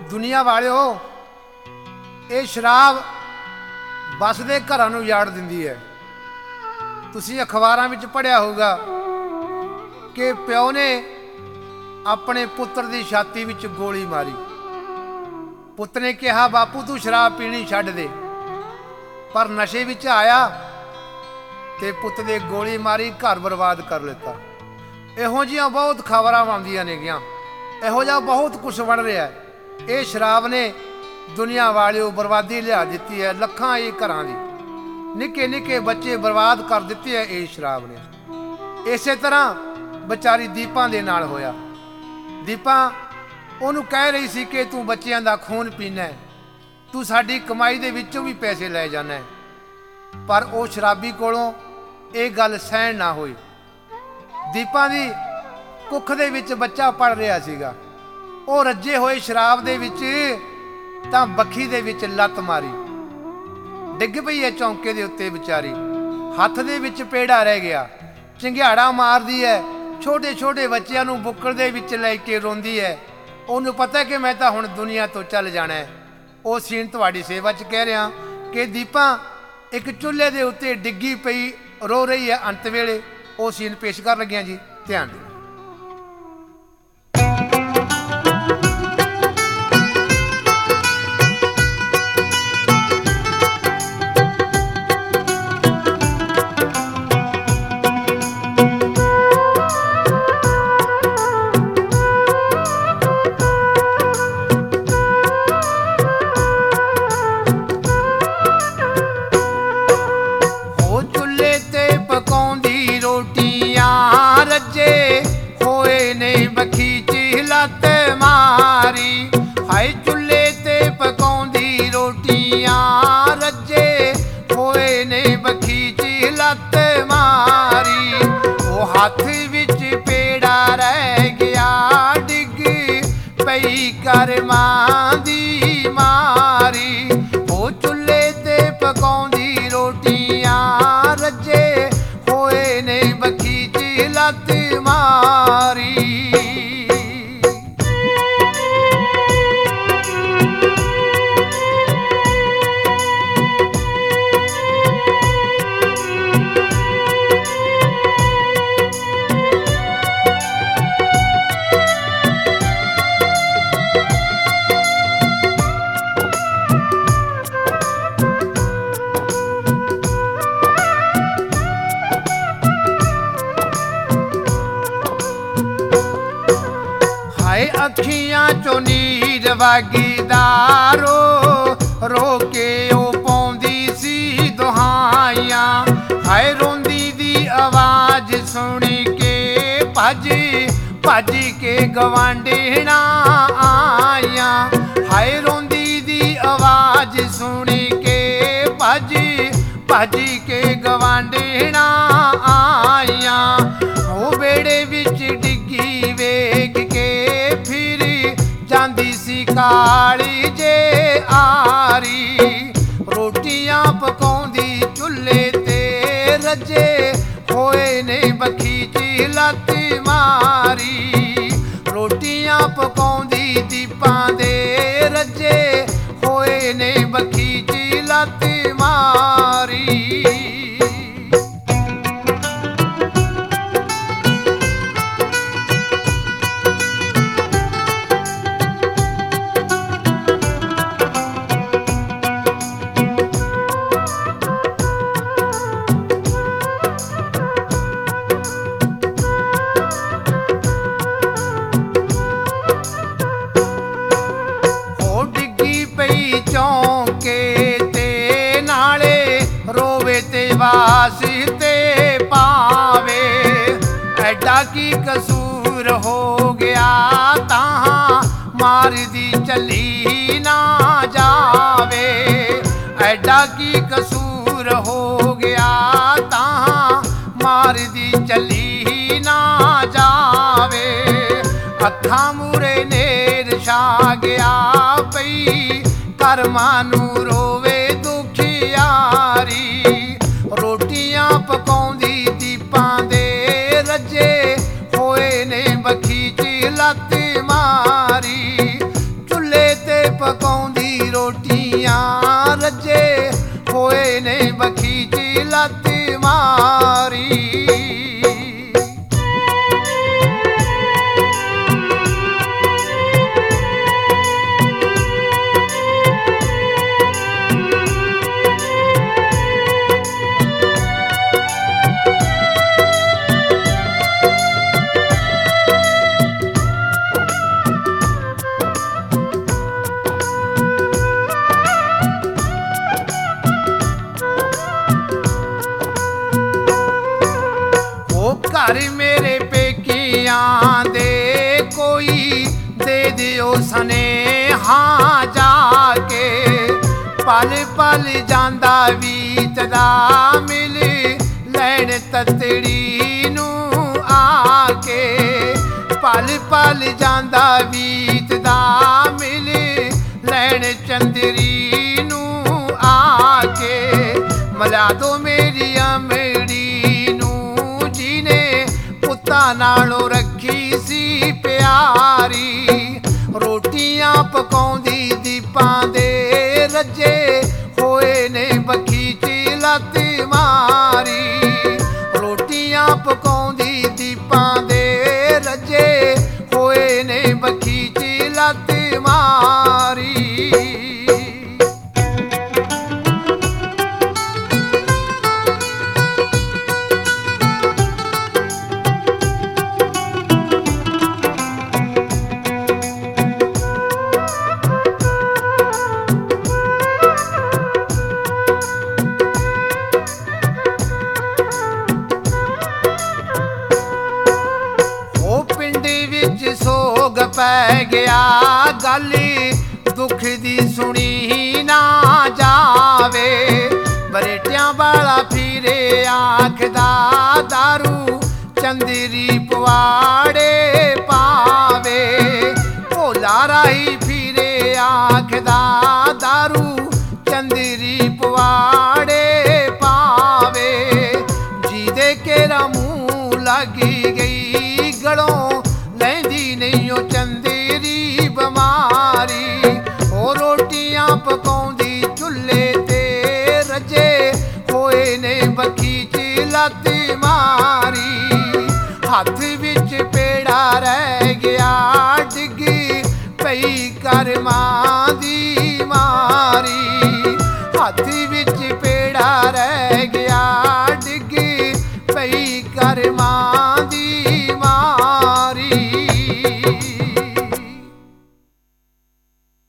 दुनिया वालिओ ये शराब बसदे घरां नूं उजाड़ दिंदी है। तुसीं अखबारां विच पढ़िया होगा कि प्यो ने अपने पुत्र की छाती विच गोली मारी। पुत्र ने कहा बापू तू शराब पीनी छड्ड दे, पर नशे विच आया ते पुत दे गोली मारी, घर बर्बाद कर लेता। इहो जिहियां बहुत खबरां आउंदियां नेगियां, इहो जिहा बहुत कुछ बन रहा है। ये शराब ने दुनिया वालिओ बर्बादी लिया दिती है। लखां ही घरां दी निक्के निक्के बच्चे बर्बाद कर दिते है ये शराब ने। इस तरह बेचारी दीपा दे नाल होया। दीपा ਉਹਨੂੰ कह रही सी कि तू बच्चों का खून पीना है, तू साडी कमाई दे विचों भी पैसे लै जाना है। पर वो शराबी कोलों ये गल सहन ना हुई। दीपा दी कुख दे विच बच्चा पड़ रहा सीगा, वो रज्जे होए शराब दे विच, तां बखी दे विच लत मारी, डिग पई है चौंके दे उत्ते बेचारी। हथ दे विच पेड़ा रह गया, चिंघियाड़ा मारदी है, छोटे छोटे बच्चों नूं बुक्कल दे विच लै के रोंदी है। ਉਹਨੂੰ पता है कि मैं तो हुण दुनिया तो चल जाना है। वो सीन तुहाडी सेवा च कह रहा कि दीपा एक चूल्हे के उत्ते डिग्गी पई रो रही है अंत वेले। वो सीन पेश कर लगिया जी, ध्यान देओ। हाय चुल्हे ते पकाउंदी रोटियां रज्जे होए ने बखी च लत मारी। वो हाथ विच पेड़ा रह गया, डिग पई कर मां दी मारी। वो चुल्हे ते पकाउंदी रोटियां रज्जे होए ने बखी च लत मारी। अखियां चो नीर वगदारो रो के ओ पौंदी सी दुहाइयां। हाय रोंदी दी आवाज सुन के भज भज के गवांढणा आइयां। हाय रोंदी दी आवाज सुन के भज भज के गवांढणा आइयां। ओ बेड़े विच डिग्गी वेग के जांदी सी काली जे आरी। रोटियां पकाउंदी चुल्हे ते रज्जे होए ने बखी च लत मारी। रोटियां पकाउंदी दीपां दे रज्जे होए ने बखी च लत मारी। वास्ते पावे ऐडा की कसूर हो गया, तां मार दी चली ना जावे। ऐडा की कसूर हो गया, तां मार दी चली ना जावे। अखां मूरे नेर छा गया पई, कर्मां नूं रोवे दुखियारी। रोटियां पकाउंदी दीपां दे रज्जे होए ने बखी च लत मारी। चुल्हे ते ਬਖੀਚੀਆਂ ਰੱਜੇ ਹੋਏ ਨੇ ਬਖੀ 'ਚ ਲੱਤ ਮਾਰੀ। ਘਰ ਮੇਰੇ ਪੇਕਿਆਂ ਦੇ ਕੋਈ ਦੇ ਦਿਓ ਸੁਨੇਹਾ ਜਾ ਕੇ। ਪਲ ਪਲ ਜਾਂਦਾ ਬੀਤਦਾ ਮਿਲ ਲੈਣ ਤਤੜੀ ਨੂੰ ਆ ਕੇ। ਪਲ ਪਲ ਜਾਂਦਾ ਬੀਤਦਾ ਮਿਲ ਲੈਣ ਚੰਦਰੀ ਨੂੰ ਆ ਕੇ। ਮਿਲਾ ਦੋ ਮੇਰੀ ਅਮੜੀ ਪੁੱਤਾਂ ਨਾਲੋਂ ਰੱਖੀ ਸੀ ਪਿਆਰੀ। ਰੋਟੀਆਂ ਪਕਾਉਂਦੀ ਦੀਪਾਂ ਦੇ ਰੱਜੇ ਹੋਏ ਨੇ ਬਖੀ 'ਚ ਲੱਤ ਮਾਰੀ। ਰੋਟੀਆਂ ਪਕਾਉਂਦੀ ਦੀਪਾਂ ਦੇ ਰੱਜੇ ਹੋਏ ਨੇ ਬਖੀ 'ਚ ਲੱਤ ਮਾਰੀ। ਸੋਗ ਪੈ ਗਿਆ ਗੱਲ ਦੁੱਖ ਦੀ ਸੁਣੀ ਨਾ ਜਾਵੇ। ਬਰੇਟਿਆਂ ਵਾਲਾ ਫਿਰੇ ਆਖਦਾ ਦਾਰੂ ਚੰਦਰੀ ਪਵਾੜੇ ਪਾਵੇ। ਭੋਲਾ ਰਾਹੀ